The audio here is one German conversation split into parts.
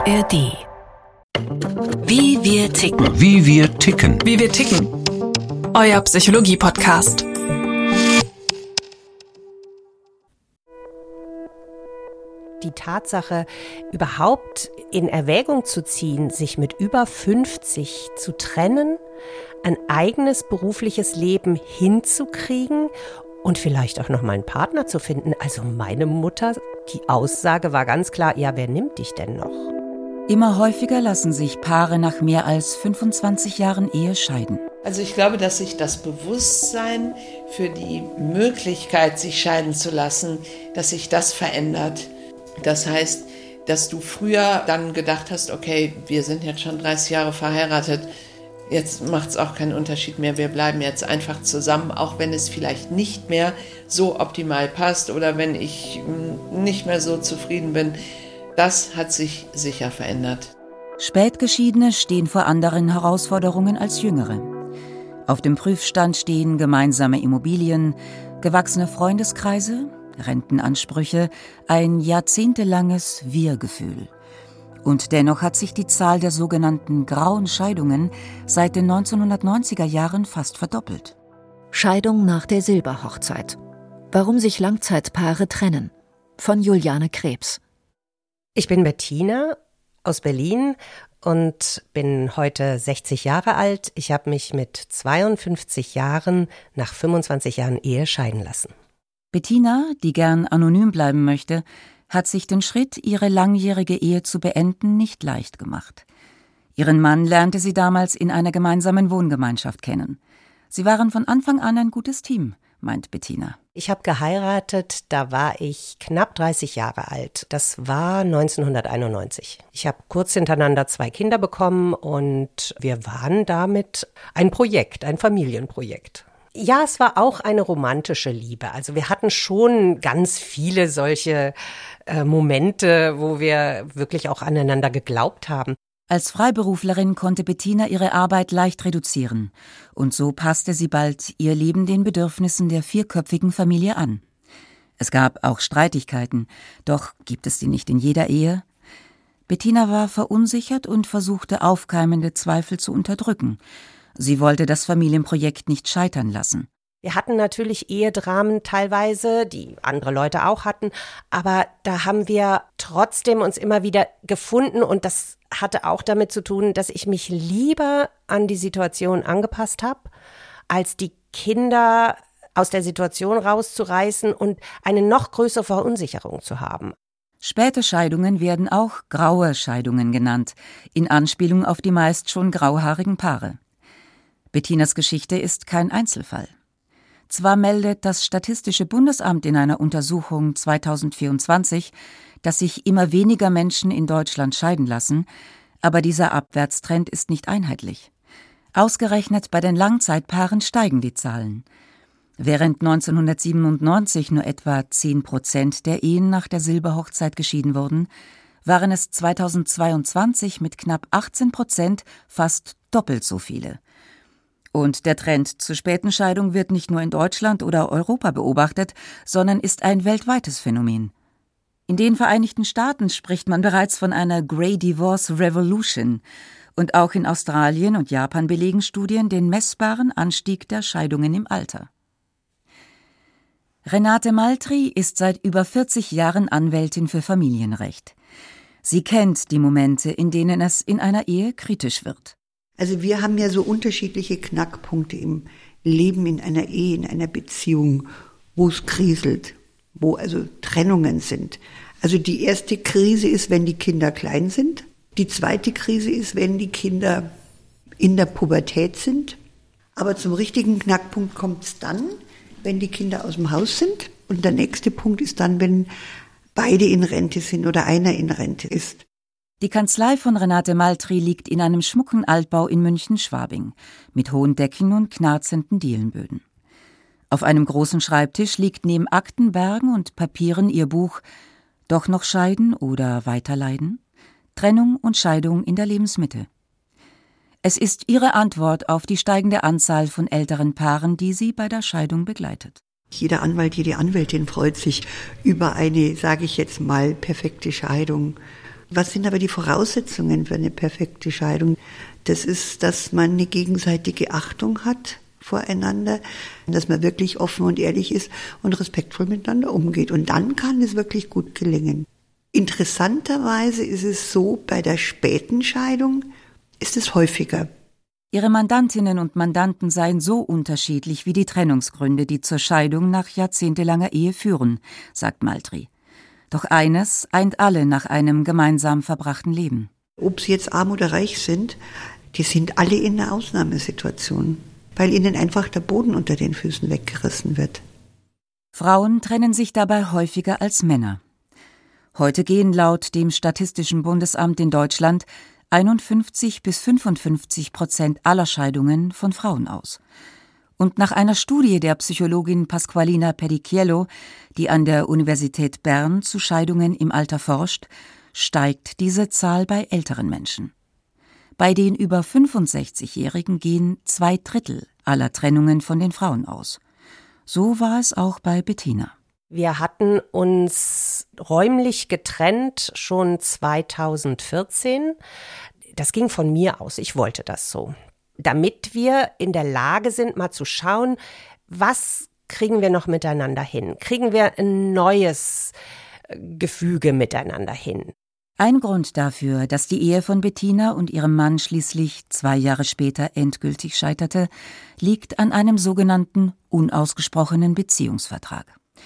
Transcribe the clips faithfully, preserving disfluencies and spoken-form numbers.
R D. Wie wir ticken. Wie wir ticken. Wie wir ticken. Euer Psychologie-Podcast. Die Tatsache, überhaupt in Erwägung zu ziehen, sich mit über fünfzig zu trennen, ein eigenes berufliches Leben hinzukriegen und vielleicht auch noch mal einen Partner zu finden. Also meine Mutter, die Aussage war ganz klar, ja, wer nimmt dich denn noch? Immer häufiger lassen sich Paare nach mehr als fünfundzwanzig Jahren Ehe scheiden. Also ich glaube, dass sich das Bewusstsein für die Möglichkeit, sich scheiden zu lassen, dass sich das verändert. Das heißt, dass du früher dann gedacht hast, okay, wir sind jetzt schon dreißig Jahre verheiratet, jetzt macht es auch keinen Unterschied mehr, wir bleiben jetzt einfach zusammen, auch wenn es vielleicht nicht mehr so optimal passt oder wenn ich nicht mehr so zufrieden bin. Das hat sich sicher verändert. Spätgeschiedene stehen vor anderen Herausforderungen als Jüngere. Auf dem Prüfstand stehen gemeinsame Immobilien, gewachsene Freundeskreise, Rentenansprüche, ein jahrzehntelanges Wir-Gefühl. Und dennoch hat sich die Zahl der sogenannten grauen Scheidungen seit den neunzehnhundertneunziger Jahren fast verdoppelt. Scheidung nach der Silberhochzeit. Warum sich Langzeitpaare trennen. Von Juliane Krebs. Ich bin Bettina aus Berlin und bin heute sechzig Jahre alt. Ich habe mich mit zweiundfünfzig Jahren nach fünfundzwanzig Jahren Ehe scheiden lassen. Bettina, die gern anonym bleiben möchte, hat sich den Schritt, ihre langjährige Ehe zu beenden, nicht leicht gemacht. Ihren Mann lernte sie damals in einer gemeinsamen Wohngemeinschaft kennen. Sie waren von Anfang an ein gutes Team, meint Bettina. Ich habe geheiratet, da war ich knapp dreißig Jahre alt. Das war neunzehnhunderteinundneunzig. Ich habe kurz hintereinander zwei Kinder bekommen und wir waren damit ein Projekt, ein Familienprojekt. Ja, es war auch eine romantische Liebe. Also wir hatten schon ganz viele solche äh, Momente, wo wir wirklich auch aneinander geglaubt haben. Als Freiberuflerin konnte Bettina ihre Arbeit leicht reduzieren. Und so passte sie bald ihr Leben den Bedürfnissen der vierköpfigen Familie an. Es gab auch Streitigkeiten, doch gibt es die nicht in jeder Ehe. Bettina war verunsichert und versuchte aufkeimende Zweifel zu unterdrücken. Sie wollte das Familienprojekt nicht scheitern lassen. Wir hatten natürlich Ehedramen teilweise, die andere Leute auch hatten, aber da haben wir trotzdem uns immer wieder gefunden und das hatte auch damit zu tun, dass ich mich lieber an die Situation angepasst habe, als die Kinder aus der Situation rauszureißen und eine noch größere Verunsicherung zu haben. Späte Scheidungen werden auch graue Scheidungen genannt, in Anspielung auf die meist schon grauhaarigen Paare. Bettinas Geschichte ist kein Einzelfall. Zwar meldet das Statistische Bundesamt in einer Untersuchung zweitausendvierundzwanzig, dass sich immer weniger Menschen in Deutschland scheiden lassen, aber dieser Abwärtstrend ist nicht einheitlich. Ausgerechnet bei den Langzeitpaaren steigen die Zahlen. Während neunzehnhundertsiebenundneunzig nur etwa zehn Prozent der Ehen nach der Silberhochzeit geschieden wurden, waren es zweitausendzweiundzwanzig mit knapp achtzehn Prozent fast doppelt so viele. Und der Trend zur späten Scheidung wird nicht nur in Deutschland oder Europa beobachtet, sondern ist ein weltweites Phänomen. In den Vereinigten Staaten spricht man bereits von einer Grey Divorce Revolution. Und auch in Australien und Japan belegen Studien den messbaren Anstieg der Scheidungen im Alter. Renate Maltri ist seit über vierzig Jahren Anwältin für Familienrecht. Sie kennt die Momente, in denen es in einer Ehe kritisch wird. Also wir haben ja so unterschiedliche Knackpunkte im Leben in einer Ehe, in einer Beziehung, wo es kriselt, wo also Trennungen sind. Also die erste Krise ist, wenn die Kinder klein sind. Die zweite Krise ist, wenn die Kinder in der Pubertät sind. Aber zum richtigen Knackpunkt kommt es dann, wenn die Kinder aus dem Haus sind. Und der nächste Punkt ist dann, wenn beide in Rente sind oder einer in Rente ist. Die Kanzlei von Renate Maltri liegt in einem schmucken Altbau in München-Schwabing mit hohen Decken und knarzenden Dielenböden. Auf einem großen Schreibtisch liegt neben Aktenbergen und Papieren ihr Buch »Doch noch scheiden oder weiterleiden? Trennung und Scheidung in der Lebensmitte«. Es ist ihre Antwort auf die steigende Anzahl von älteren Paaren, die sie bei der Scheidung begleitet. Jeder Anwalt, jede Anwältin freut sich über eine, sage ich jetzt mal, perfekte Scheidung. Was sind aber die Voraussetzungen für eine perfekte Scheidung? Das ist, dass man eine gegenseitige Achtung hat voreinander, dass man wirklich offen und ehrlich ist und respektvoll miteinander umgeht. Und dann kann es wirklich gut gelingen. Interessanterweise ist es so, bei der späten Scheidung ist es häufiger. Ihre Mandantinnen und Mandanten seien so unterschiedlich wie die Trennungsgründe, die zur Scheidung nach jahrzehntelanger Ehe führen, sagt Maltri. Doch eines eint alle nach einem gemeinsam verbrachten Leben. Ob sie jetzt arm oder reich sind, die sind alle in einer Ausnahmesituation, weil ihnen einfach der Boden unter den Füßen weggerissen wird. Frauen trennen sich dabei häufiger als Männer. Heute gehen laut dem Statistischen Bundesamt in Deutschland einundfünfzig bis fünfundfünfzig Prozent aller Scheidungen von Frauen aus. Und nach einer Studie der Psychologin Pasqualina Pedicchiello, die an der Universität Bern zu Scheidungen im Alter forscht, steigt diese Zahl bei älteren Menschen. Bei den über fünfundsechzigjährigen gehen zwei Drittel aller Trennungen von den Frauen aus. So war es auch bei Bettina. Wir hatten uns räumlich getrennt schon zweitausendvierzehn. Das ging von mir aus, ich wollte das so. Damit wir in der Lage sind, mal zu schauen, was kriegen wir noch miteinander hin? Kriegen wir ein neues Gefüge miteinander hin? Ein Grund dafür, dass die Ehe von Bettina und ihrem Mann schließlich zwei Jahre später endgültig scheiterte, liegt an einem sogenannten unausgesprochenen Beziehungsvertrag.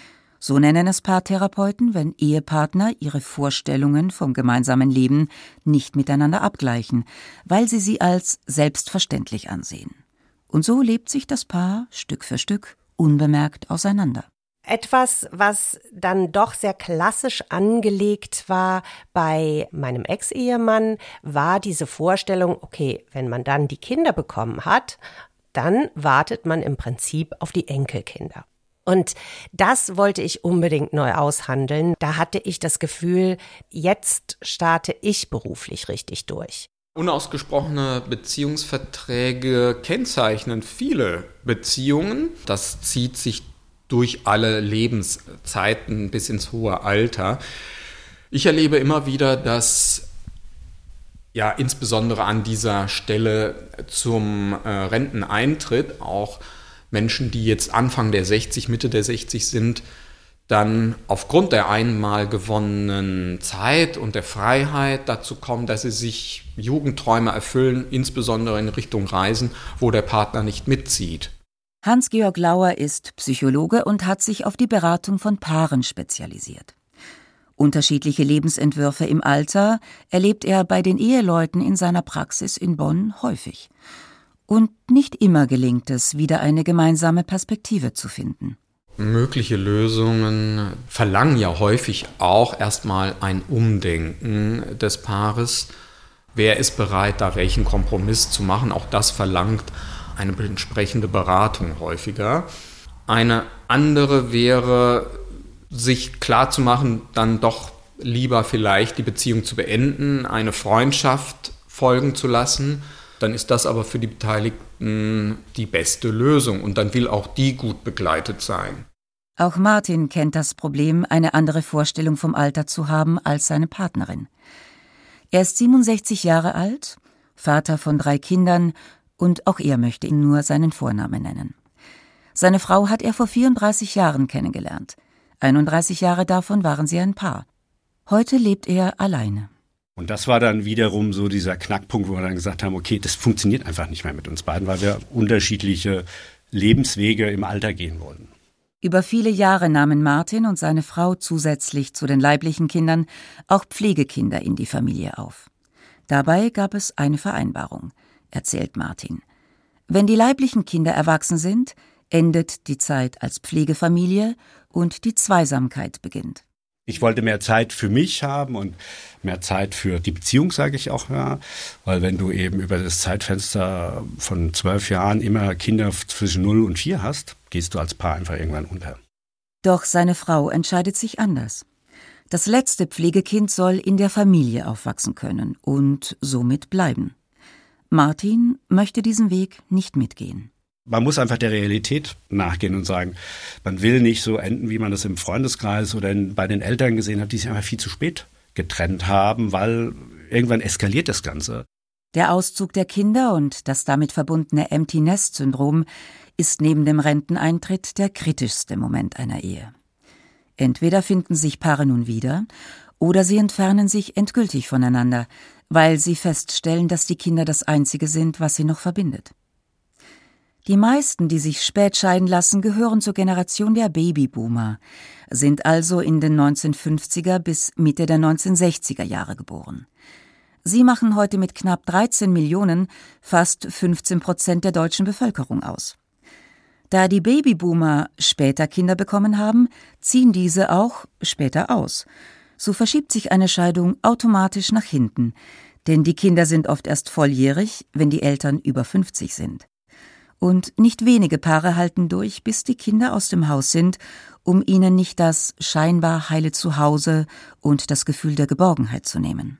So nennen es Paartherapeuten, wenn Ehepartner ihre Vorstellungen vom gemeinsamen Leben nicht miteinander abgleichen, weil sie sie als selbstverständlich ansehen. Und so lebt sich das Paar Stück für Stück unbemerkt auseinander. Etwas, was dann doch sehr klassisch angelegt war bei meinem Ex-Ehemann, war diese Vorstellung, okay, wenn man dann die Kinder bekommen hat, dann wartet man im Prinzip auf die Enkelkinder. Und das wollte ich unbedingt neu aushandeln. Da hatte ich das Gefühl, jetzt starte ich beruflich richtig durch. Unausgesprochene Beziehungsverträge kennzeichnen viele Beziehungen. Das zieht sich durch alle Lebenszeiten bis ins hohe Alter. Ich erlebe immer wieder, dass ja insbesondere an dieser Stelle zum äh, Renteneintritt auch Menschen, die jetzt Anfang der sechzig, Mitte der sechzig sind, dann aufgrund der einmal gewonnenen Zeit und der Freiheit dazu kommen, dass sie sich Jugendträume erfüllen, insbesondere in Richtung Reisen, wo der Partner nicht mitzieht. Hans-Georg Lauer ist Psychologe und hat sich auf die Beratung von Paaren spezialisiert. Unterschiedliche Lebensentwürfe im Alter erlebt er bei den Eheleuten in seiner Praxis in Bonn häufig. Und nicht immer gelingt es, wieder eine gemeinsame Perspektive zu finden. Mögliche Lösungen verlangen ja häufig auch erstmal ein Umdenken des Paares. Wer ist bereit, da welchen Kompromiss zu machen? Auch das verlangt eine entsprechende Beratung häufiger. Eine andere wäre, sich klarzumachen, dann doch lieber vielleicht die Beziehung zu beenden, eine Freundschaft folgen zu lassen. Dann ist das aber für die Beteiligten die beste Lösung und dann will auch die gut begleitet sein. Auch Martin kennt das Problem, eine andere Vorstellung vom Alter zu haben als seine Partnerin. Er ist siebenundsechzig Jahre alt, Vater von drei Kindern und auch er möchte ihn nur seinen Vornamen nennen. Seine Frau hat er vor vierunddreißig Jahren kennengelernt. einunddreißig Jahre davon waren sie ein Paar. Heute lebt er alleine. Und das war dann wiederum so dieser Knackpunkt, wo wir dann gesagt haben, okay, das funktioniert einfach nicht mehr mit uns beiden, weil wir unterschiedliche Lebenswege im Alter gehen wollen. Über viele Jahre nahmen Martin und seine Frau zusätzlich zu den leiblichen Kindern auch Pflegekinder in die Familie auf. Dabei gab es eine Vereinbarung, erzählt Martin. Wenn die leiblichen Kinder erwachsen sind, endet die Zeit als Pflegefamilie und die Zweisamkeit beginnt. Ich wollte mehr Zeit für mich haben und mehr Zeit für die Beziehung, sage ich auch, ja. Weil wenn du eben über das Zeitfenster von zwölf Jahren immer Kinder zwischen null und vier hast, gehst du als Paar einfach irgendwann unter. Doch seine Frau entscheidet sich anders. Das letzte Pflegekind soll in der Familie aufwachsen können und somit bleiben. Martin möchte diesen Weg nicht mitgehen. Man muss einfach der Realität nachgehen und sagen, man will nicht so enden, wie man das im Freundeskreis oder in, bei den Eltern gesehen hat, die sich einfach viel zu spät getrennt haben, weil irgendwann eskaliert das Ganze. Der Auszug der Kinder und das damit verbundene Empty-Nest-Syndrom ist neben dem Renteneintritt der kritischste Moment einer Ehe. Entweder finden sich Paare nun wieder, oder sie entfernen sich endgültig voneinander, weil sie feststellen, dass die Kinder das Einzige sind, was sie noch verbindet. Die meisten, die sich spät scheiden lassen, gehören zur Generation der Babyboomer, sind also in den neunzehnhundertfünfziger bis Mitte der neunzehnhundertsechziger Jahre geboren. Sie machen heute mit knapp dreizehn Millionen fast fünfzehn Prozent der deutschen Bevölkerung aus. Da die Babyboomer später Kinder bekommen haben, ziehen diese auch später aus. So verschiebt sich eine Scheidung automatisch nach hinten, denn die Kinder sind oft erst volljährig, wenn die Eltern über fünfzig sind. Und nicht wenige Paare halten durch, bis die Kinder aus dem Haus sind, um ihnen nicht das scheinbar heile Zuhause und das Gefühl der Geborgenheit zu nehmen.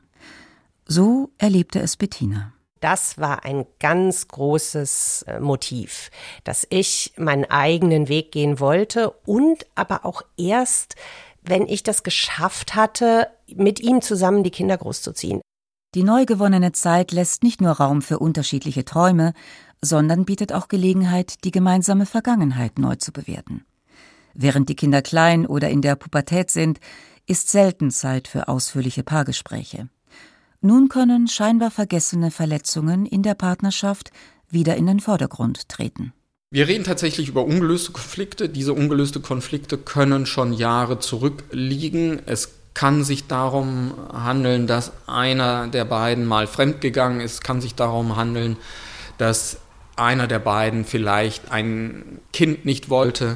So erlebte es Bettina. Das war ein ganz großes Motiv, dass ich meinen eigenen Weg gehen wollte und aber auch erst, wenn ich das geschafft hatte, mit ihm zusammen die Kinder großzuziehen. Die neu gewonnene Zeit lässt nicht nur Raum für unterschiedliche Träume, sondern bietet auch Gelegenheit, die gemeinsame Vergangenheit neu zu bewerten. Während die Kinder klein oder in der Pubertät sind, ist selten Zeit für ausführliche Paargespräche. Nun können scheinbar vergessene Verletzungen in der Partnerschaft wieder in den Vordergrund treten. Wir reden tatsächlich über ungelöste Konflikte. Diese ungelöste Konflikte können schon Jahre zurückliegen. Es kann sich darum handeln, dass einer der beiden mal fremdgegangen ist. Es kann sich darum handeln, dass einer der beiden vielleicht ein Kind nicht wollte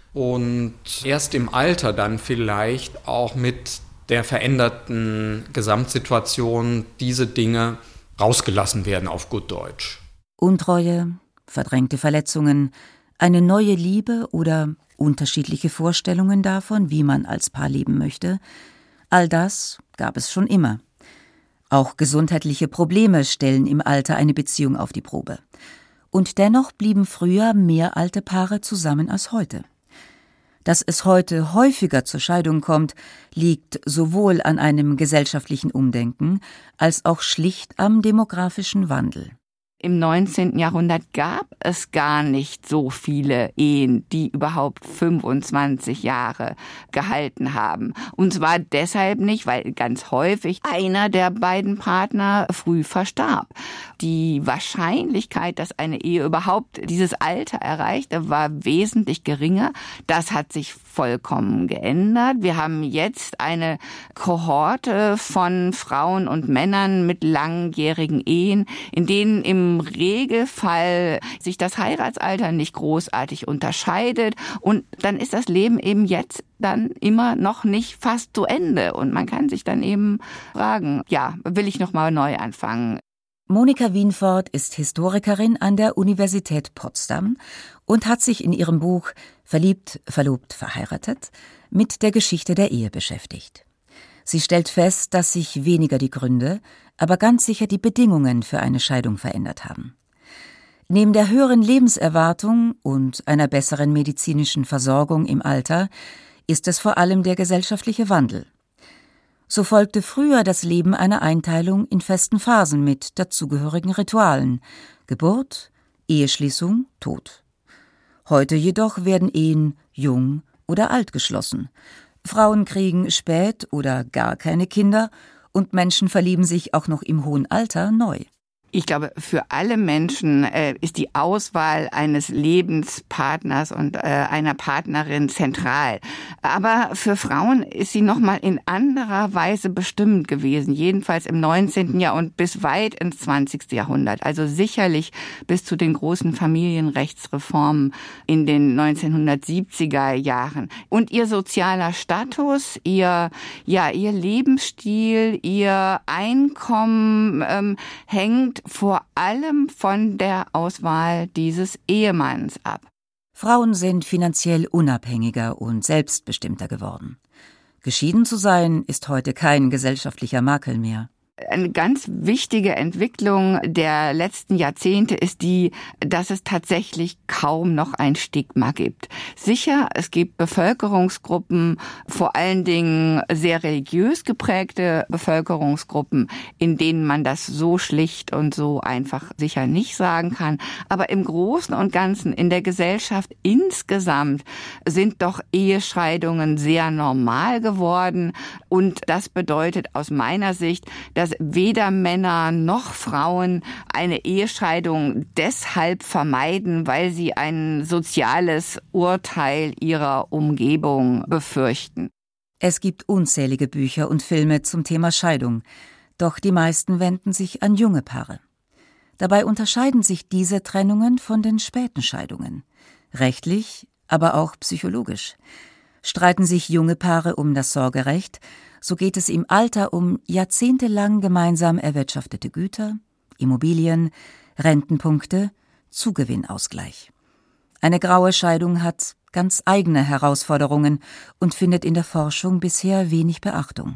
und erst im Alter dann vielleicht auch mit der veränderten Gesamtsituation diese Dinge rausgelassen werden auf gut Deutsch. Untreue, verdrängte Verletzungen, eine neue Liebe oder unterschiedliche Vorstellungen davon, wie man als Paar leben möchte, all das gab es schon immer. Auch gesundheitliche Probleme stellen im Alter eine Beziehung auf die Probe. Und dennoch blieben früher mehr alte Paare zusammen als heute. Dass es heute häufiger zur Scheidung kommt, liegt sowohl an einem gesellschaftlichen Umdenken als auch schlicht am demografischen Wandel. Im neunzehnten Jahrhundert gab es gar nicht so viele Ehen, die überhaupt fünfundzwanzig Jahre gehalten haben. Und zwar deshalb nicht, weil ganz häufig einer der beiden Partner früh verstarb. Die Wahrscheinlichkeit, dass eine Ehe überhaupt dieses Alter erreichte, war wesentlich geringer. Das hat sich vollkommen geändert. Wir haben jetzt eine Kohorte von Frauen und Männern mit langjährigen Ehen, in denen im Regelfall sich das Heiratsalter nicht großartig unterscheidet. Und dann ist das Leben eben jetzt dann immer noch nicht fast zu Ende. Und man kann sich dann eben fragen, ja, will ich noch mal neu anfangen? Monika Wienfort ist Historikerin an der Universität Potsdam und hat sich in ihrem Buch Verliebt, verlobt, verheiratet mit der Geschichte der Ehe beschäftigt. Sie stellt fest, dass sich weniger die Gründe, aber ganz sicher die Bedingungen für eine Scheidung verändert haben. Neben der höheren Lebenserwartung und einer besseren medizinischen Versorgung im Alter ist es vor allem der gesellschaftliche Wandel. So folgte früher das Leben einer Einteilung in festen Phasen mit dazugehörigen Ritualen: Geburt, Eheschließung, Tod. Heute jedoch werden Ehen jung oder alt geschlossen. Frauen kriegen spät oder gar keine Kinder und Menschen verlieben sich auch noch im hohen Alter neu. Ich glaube, für alle Menschen äh, ist die Auswahl eines Lebenspartners und äh, einer Partnerin zentral. Aber für Frauen ist sie noch mal in anderer Weise bestimmend gewesen, jedenfalls im neunzehnten Jahr und bis weit ins zwanzigsten Jahrhundert. Also sicherlich bis zu den großen Familienrechtsreformen in den neunzehnhundertsiebziger Jahren. Und ihr sozialer Status, ihr ja ihr Lebensstil, ihr Einkommen ähm, hängt vor allem von der Auswahl dieses Ehemanns ab. Frauen sind finanziell unabhängiger und selbstbestimmter geworden. Geschieden zu sein ist heute kein gesellschaftlicher Makel mehr. Eine ganz wichtige Entwicklung der letzten Jahrzehnte ist die, dass es tatsächlich kaum noch ein Stigma gibt. Sicher, es gibt Bevölkerungsgruppen, vor allen Dingen sehr religiös geprägte Bevölkerungsgruppen, in denen man das so schlicht und so einfach sicher nicht sagen kann. Aber im Großen und Ganzen in der Gesellschaft insgesamt sind doch Ehescheidungen sehr normal geworden. Und das bedeutet aus meiner Sicht, dass weder Männer noch Frauen eine Ehescheidung deshalb vermeiden, weil sie ein soziales Urteil ihrer Umgebung befürchten. Es gibt unzählige Bücher und Filme zum Thema Scheidung, doch die meisten wenden sich an junge Paare. Dabei unterscheiden sich diese Trennungen von den späten Scheidungen, rechtlich, aber auch psychologisch. Streiten sich junge Paare um das Sorgerecht, so geht es im Alter um jahrzehntelang gemeinsam erwirtschaftete Güter, Immobilien, Rentenpunkte, Zugewinnausgleich. Eine graue Scheidung hat ganz eigene Herausforderungen und findet in der Forschung bisher wenig Beachtung.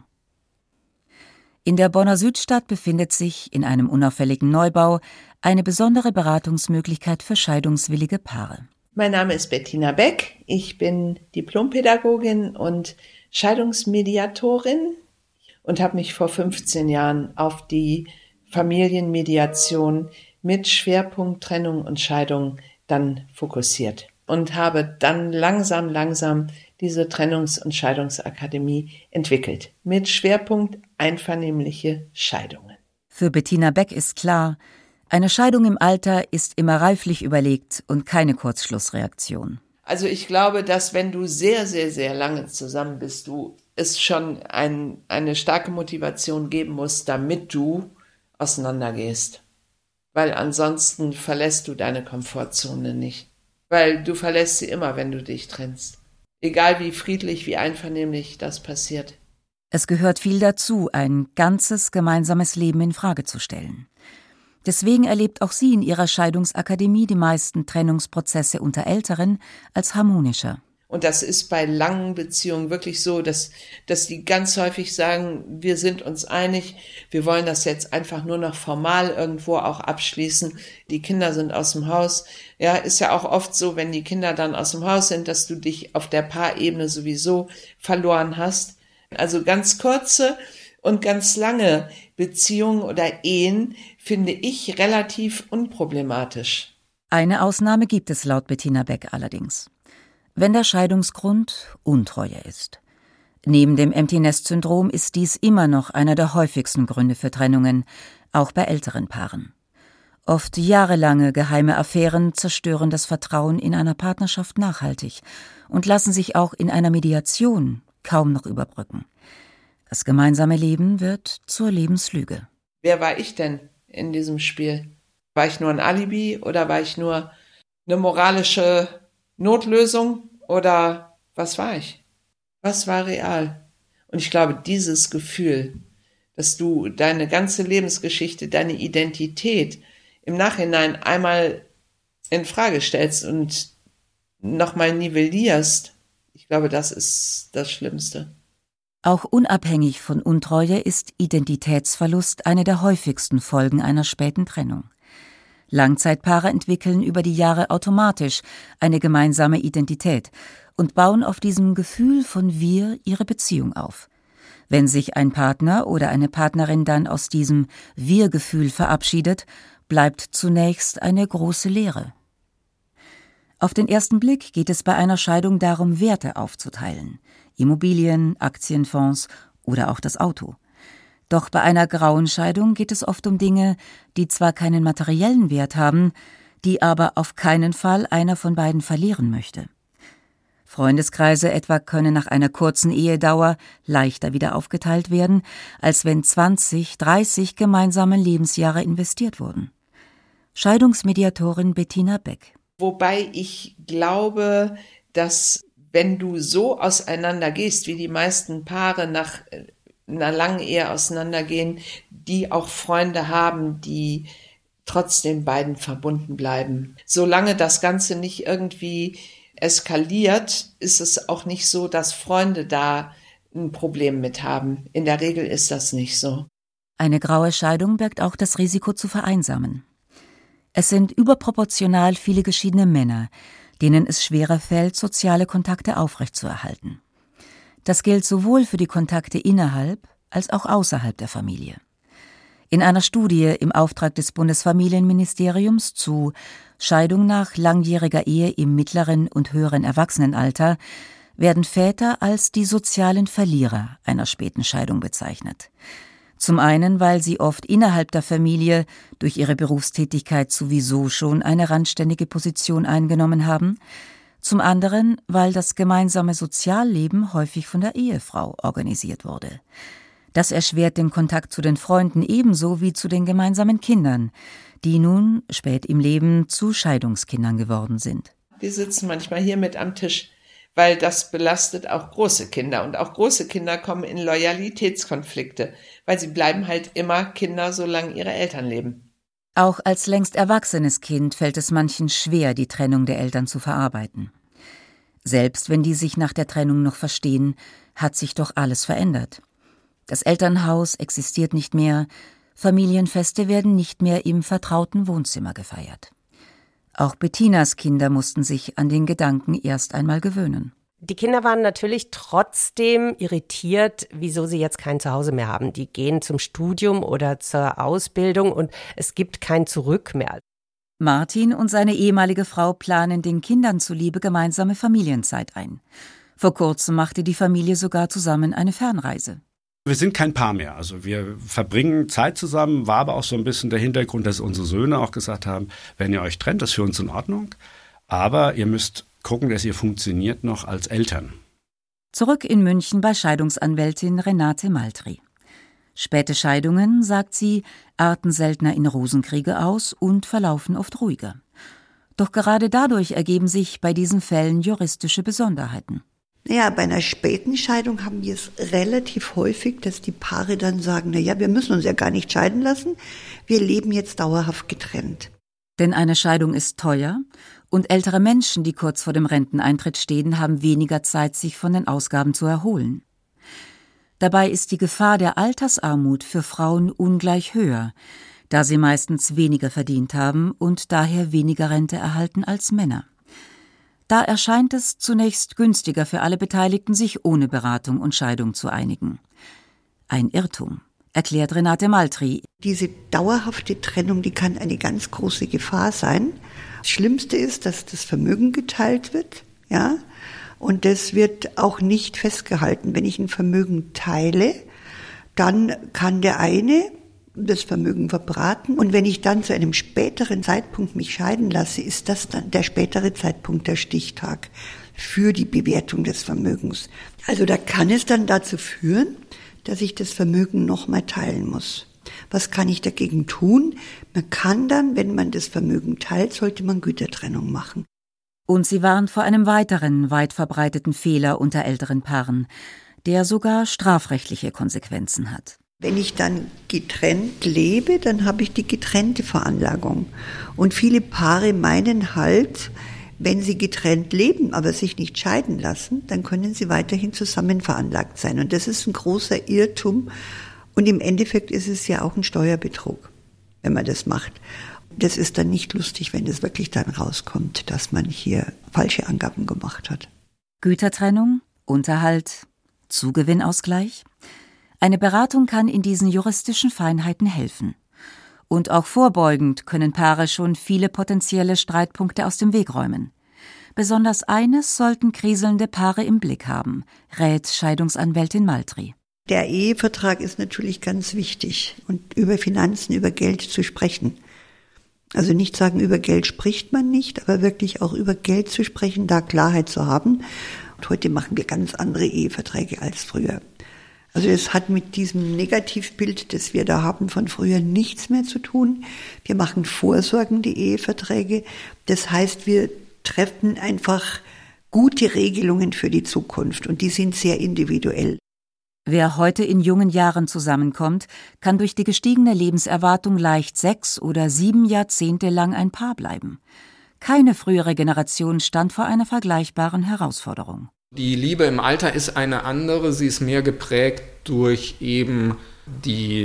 In der Bonner Südstadt befindet sich in einem unauffälligen Neubau eine besondere Beratungsmöglichkeit für scheidungswillige Paare. Mein Name ist Bettina Beck, ich bin Diplompädagogin und Scheidungsmediatorin und habe mich vor fünfzehn Jahren auf die Familienmediation mit Schwerpunkt Trennung und Scheidung dann fokussiert und habe dann langsam, langsam diese Trennungs- und Scheidungsakademie entwickelt mit Schwerpunkt einvernehmliche Scheidungen. Für Bettina Beck ist klar, eine Scheidung im Alter ist immer reiflich überlegt und keine Kurzschlussreaktion. Also ich glaube, dass wenn du sehr, sehr, sehr lange zusammen bist, du es schon ein, eine starke Motivation geben musst, damit du auseinandergehst. Weil ansonsten verlässt du deine Komfortzone nicht. Weil du verlässt sie immer, wenn du dich trennst. Egal wie friedlich, wie einvernehmlich das passiert. Es gehört viel dazu, ein ganzes gemeinsames Leben in Frage zu stellen. Deswegen erlebt auch sie in ihrer Scheidungsakademie die meisten Trennungsprozesse unter Älteren als harmonischer. Und das ist bei langen Beziehungen wirklich so, dass, dass die ganz häufig sagen, wir sind uns einig, wir wollen das jetzt einfach nur noch formal irgendwo auch abschließen. Die Kinder sind aus dem Haus. Ja, ist ja auch oft so, wenn die Kinder dann aus dem Haus sind, dass du dich auf der Paarebene sowieso verloren hast. Also ganz kurze und ganz lange Beziehungen oder Ehen finde ich relativ unproblematisch. Eine Ausnahme gibt es laut Bettina Beck allerdings. Wenn der Scheidungsgrund Untreue ist. Neben dem Empty-Nest-Syndrom ist dies immer noch einer der häufigsten Gründe für Trennungen, auch bei älteren Paaren. Oft jahrelange geheime Affären zerstören das Vertrauen in einer Partnerschaft nachhaltig und lassen sich auch in einer Mediation kaum noch überbrücken. Das gemeinsame Leben wird zur Lebenslüge. Wer war ich denn in diesem Spiel? War ich nur ein Alibi oder war ich nur eine moralische Notlösung oder was war ich? Was war real? Und ich glaube, dieses Gefühl, dass du deine ganze Lebensgeschichte, deine Identität im Nachhinein einmal in Frage stellst und nochmal nivellierst, ich glaube, das ist das Schlimmste. Auch unabhängig von Untreue ist Identitätsverlust eine der häufigsten Folgen einer späten Trennung. Langzeitpaare entwickeln über die Jahre automatisch eine gemeinsame Identität und bauen auf diesem Gefühl von Wir ihre Beziehung auf. Wenn sich ein Partner oder eine Partnerin dann aus diesem Wir-Gefühl verabschiedet, bleibt zunächst eine große Leere. Auf den ersten Blick geht es bei einer Scheidung darum, Werte aufzuteilen: Immobilien, Aktienfonds oder auch das Auto. Doch bei einer grauen Scheidung geht es oft um Dinge, die zwar keinen materiellen Wert haben, die aber auf keinen Fall einer von beiden verlieren möchte. Freundeskreise etwa können nach einer kurzen Ehedauer leichter wieder aufgeteilt werden, als wenn zwanzig, dreißig gemeinsame Lebensjahre investiert wurden. Scheidungsmediatorin Bettina Beck. Wobei ich glaube, dass wenn du so auseinander gehst, wie die meisten Paare nach einer langen Ehe auseinandergehen, die auch Freunde haben, die trotzdem beiden verbunden bleiben. Solange das Ganze nicht irgendwie eskaliert, ist es auch nicht so, dass Freunde da ein Problem mit haben. In der Regel ist das nicht so. Eine graue Scheidung birgt auch das Risiko zu vereinsamen. Es sind überproportional viele geschiedene Männer, denen es schwerer fällt, soziale Kontakte aufrechtzuerhalten. Das gilt sowohl für die Kontakte innerhalb als auch außerhalb der Familie. In einer Studie im Auftrag des Bundesfamilienministeriums zu Scheidung nach langjähriger Ehe im mittleren und höheren Erwachsenenalter werden Väter als die sozialen Verlierer einer späten Scheidung bezeichnet. Zum einen, weil sie oft innerhalb der Familie durch ihre Berufstätigkeit sowieso schon eine randständige Position eingenommen haben, zum anderen, weil das gemeinsame Sozialleben häufig von der Ehefrau organisiert wurde. Das erschwert den Kontakt zu den Freunden ebenso wie zu den gemeinsamen Kindern, die nun spät im Leben zu Scheidungskindern geworden sind. Wir sitzen manchmal hier mit am Tisch, weil das belastet auch große Kinder. Und auch große Kinder kommen in Loyalitätskonflikte, weil sie bleiben halt immer Kinder, solange ihre Eltern leben. Auch als längst erwachsenes Kind fällt es manchen schwer, die Trennung der Eltern zu verarbeiten. Selbst wenn die sich nach der Trennung noch verstehen, hat sich doch alles verändert. Das Elternhaus existiert nicht mehr, Familienfeste werden nicht mehr im vertrauten Wohnzimmer gefeiert. Auch Bettinas Kinder mussten sich an den Gedanken erst einmal gewöhnen. Die Kinder waren natürlich trotzdem irritiert, wieso sie jetzt kein Zuhause mehr haben. Die gehen zum Studium oder zur Ausbildung und es gibt kein Zurück mehr. Martin und seine ehemalige Frau planen den Kindern zuliebe gemeinsame Familienzeit ein. Vor kurzem machte die Familie sogar zusammen eine Fernreise. Wir sind kein Paar mehr, also wir verbringen Zeit zusammen, war aber auch so ein bisschen der Hintergrund, dass unsere Söhne auch gesagt haben, wenn ihr euch trennt, das ist für uns in Ordnung, aber ihr müsst gucken, dass ihr funktioniert noch als Eltern. Zurück in München bei Scheidungsanwältin Renate Maltri. Späte Scheidungen, sagt sie, arten seltener in Rosenkriege aus und verlaufen oft ruhiger. Doch gerade dadurch ergeben sich bei diesen Fällen juristische Besonderheiten. Naja, bei einer späten Scheidung haben wir es relativ häufig, dass die Paare dann sagen, na ja, wir müssen uns ja gar nicht scheiden lassen, wir leben jetzt dauerhaft getrennt. Denn eine Scheidung ist teuer und ältere Menschen, die kurz vor dem Renteneintritt stehen, haben weniger Zeit, sich von den Ausgaben zu erholen. Dabei ist die Gefahr der Altersarmut für Frauen ungleich höher, da sie meistens weniger verdient haben und daher weniger Rente erhalten als Männer. Da erscheint es zunächst günstiger für alle Beteiligten, sich ohne Beratung und Scheidung zu einigen. Ein Irrtum, erklärt Renate Maltri. Diese dauerhafte Trennung, die kann eine ganz große Gefahr sein. Das Schlimmste ist, dass das Vermögen geteilt wird, ja, und das wird auch nicht festgehalten. Wenn ich ein Vermögen teile, dann kann der eine das Vermögen verbraten. Und wenn ich dann zu einem späteren Zeitpunkt mich scheiden lasse, ist das dann der spätere Zeitpunkt der Stichtag für die Bewertung des Vermögens. Also da kann es dann dazu führen, dass ich das Vermögen nochmal teilen muss. Was kann ich dagegen tun? Man kann dann, wenn man das Vermögen teilt, sollte man Gütertrennung machen. Und sie warnt vor einem weiteren, weit verbreiteten Fehler unter älteren Paaren, der sogar strafrechtliche Konsequenzen hat. Wenn ich dann getrennt lebe, dann habe ich die getrennte Veranlagung. Und viele Paare meinen halt, wenn sie getrennt leben, aber sich nicht scheiden lassen, dann können sie weiterhin zusammen veranlagt sein. Und das ist ein großer Irrtum. Und im Endeffekt ist es ja auch ein Steuerbetrug, wenn man das macht. Das ist dann nicht lustig, wenn es wirklich dann rauskommt, dass man hier falsche Angaben gemacht hat. Gütertrennung, Unterhalt, Zugewinnausgleich. Eine Beratung kann in diesen juristischen Feinheiten helfen. Und auch vorbeugend können Paare schon viele potenzielle Streitpunkte aus dem Weg räumen. Besonders eines sollten kriselnde Paare im Blick haben, rät Scheidungsanwältin Maltri. Der Ehevertrag ist natürlich ganz wichtig. Und über Finanzen, über Geld zu sprechen. Also nicht sagen, über Geld spricht man nicht, aber wirklich auch über Geld zu sprechen, da Klarheit zu haben. Und heute machen wir ganz andere Eheverträge als früher. Also es hat mit diesem Negativbild, das wir da haben von früher, nichts mehr zu tun. Wir machen vorsorgende Eheverträge. Das heißt, wir treffen einfach gute Regelungen für die Zukunft und die sind sehr individuell. Wer heute in jungen Jahren zusammenkommt, kann durch die gestiegene Lebenserwartung leicht sechs oder sieben Jahrzehnte lang ein Paar bleiben. Keine frühere Generation stand vor einer vergleichbaren Herausforderung. Die Liebe im Alter ist eine andere, sie ist mehr geprägt durch eben die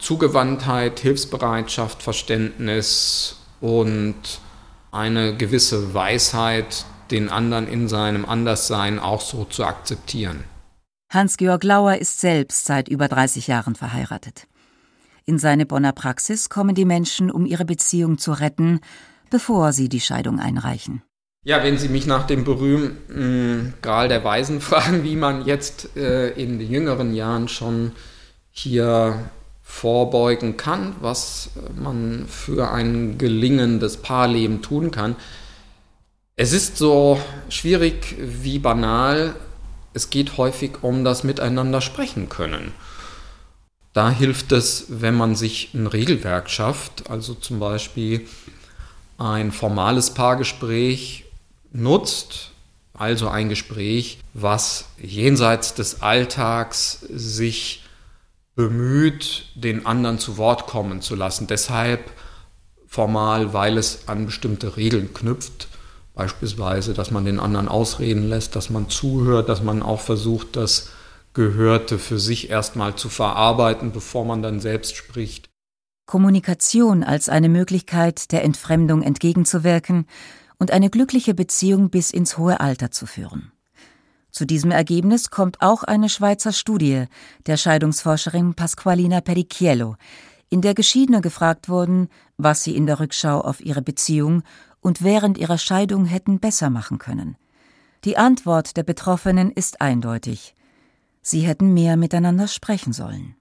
Zugewandtheit, Hilfsbereitschaft, Verständnis und eine gewisse Weisheit, den anderen in seinem Anderssein auch so zu akzeptieren. Hans-Georg Lauer ist selbst seit über dreißig Jahren verheiratet. In seine Bonner Praxis kommen die Menschen, um ihre Beziehung zu retten, bevor sie die Scheidung einreichen. Ja, wenn Sie mich nach dem berühmten Gral der Weisen fragen, wie man jetzt äh, in den jüngeren Jahren schon hier vorbeugen kann, was man für ein gelingendes Paarleben tun kann. Es ist so schwierig wie banal, es geht häufig um das Miteinander sprechen können. Da hilft es, wenn man sich ein Regelwerk schafft, also zum Beispiel ein formales Paargespräch nutzt, also ein Gespräch, was jenseits des Alltags sich bemüht, den anderen zu Wort kommen zu lassen. Deshalb formal, weil es an bestimmte Regeln knüpft. Beispielsweise, dass man den anderen ausreden lässt, dass man zuhört, dass man auch versucht, das Gehörte für sich erstmal zu verarbeiten, bevor man dann selbst spricht. Kommunikation als eine Möglichkeit, der Entfremdung entgegenzuwirken und eine glückliche Beziehung bis ins hohe Alter zu führen. Zu diesem Ergebnis kommt auch eine Schweizer Studie der Scheidungsforscherin Pasqualina Pericchiello, in der Geschiedene gefragt wurden, was sie in der Rückschau auf ihre Beziehung und während ihrer Scheidung hätten besser machen können. Die Antwort der Betroffenen ist eindeutig. Sie hätten mehr miteinander sprechen sollen.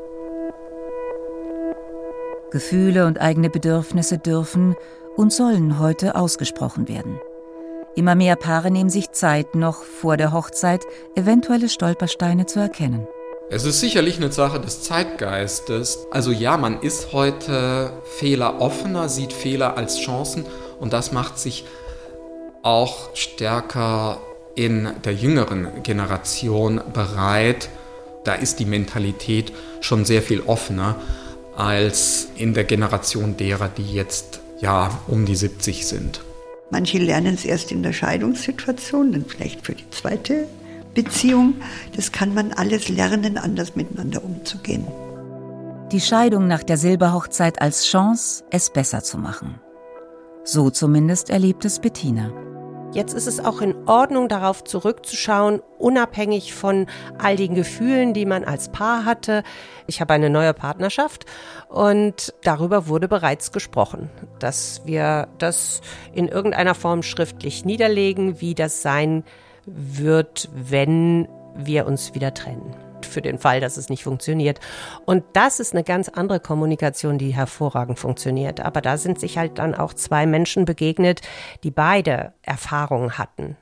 Gefühle und eigene Bedürfnisse dürfen und sollen heute ausgesprochen werden. Immer mehr Paare nehmen sich Zeit, noch vor der Hochzeit eventuelle Stolpersteine zu erkennen. Es ist sicherlich eine Sache des Zeitgeistes. Also ja, man ist heute fehleroffener, sieht Fehler als Chancen und das macht sich auch stärker in der jüngeren Generation bereit. Da ist die Mentalität schon sehr viel offener als in der Generation derer, die jetzt ja um die siebzig sind. Manche lernen es erst in der Scheidungssituation, dann vielleicht für die zweite Beziehung. Das kann man alles lernen, anders miteinander umzugehen. Die Scheidung nach der Silberhochzeit als Chance, es besser zu machen. So zumindest erlebt es Bettina. Jetzt ist es auch in Ordnung, darauf zurückzuschauen, unabhängig von all den Gefühlen, die man als Paar hatte. Ich habe eine neue Partnerschaft und darüber wurde bereits gesprochen, dass wir das in irgendeiner Form schriftlich niederlegen, wie das sein wird, wenn wir uns wieder trennen. Für den Fall, dass es nicht funktioniert. Und das ist eine ganz andere Kommunikation, die hervorragend funktioniert. Aber da sind sich halt dann auch zwei Menschen begegnet, die beide Erfahrungen hatten.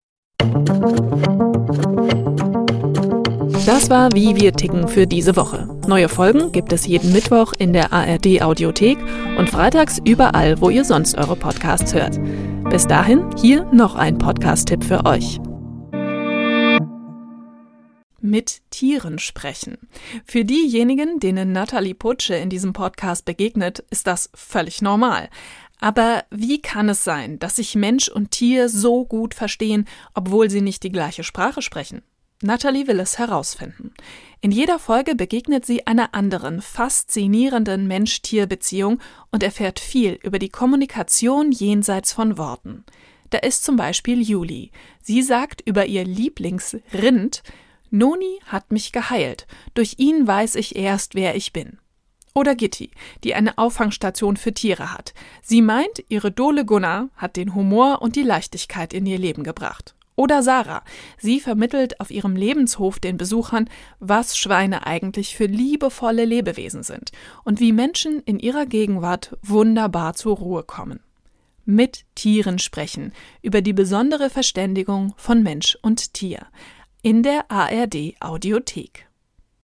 Das war Wie wir ticken für diese Woche. Neue Folgen gibt es jeden Mittwoch in der A R D-Audiothek und freitags überall, wo ihr sonst eure Podcasts hört. Bis dahin, hier noch ein Podcast-Tipp für euch. Mit Tieren sprechen. Für diejenigen, denen Nathalie Putsche in diesem Podcast begegnet, ist das völlig normal. Aber wie kann es sein, dass sich Mensch und Tier so gut verstehen, obwohl sie nicht die gleiche Sprache sprechen? Nathalie will es herausfinden. In jeder Folge begegnet sie einer anderen, faszinierenden Mensch-Tier-Beziehung und erfährt viel über die Kommunikation jenseits von Worten. Da ist zum Beispiel Juli. Sie sagt über ihr Lieblingsrind: Noni hat mich geheilt. Durch ihn weiß ich erst, wer ich bin. Oder Gitti, die eine Auffangstation für Tiere hat. Sie meint, ihre Dole Gunnar hat den Humor und die Leichtigkeit in ihr Leben gebracht. Oder Sarah. Sie vermittelt auf ihrem Lebenshof den Besuchern, was Schweine eigentlich für liebevolle Lebewesen sind und wie Menschen in ihrer Gegenwart wunderbar zur Ruhe kommen. Mit Tieren sprechen, über die besondere Verständigung von Mensch und Tier. In der A R D-Audiothek.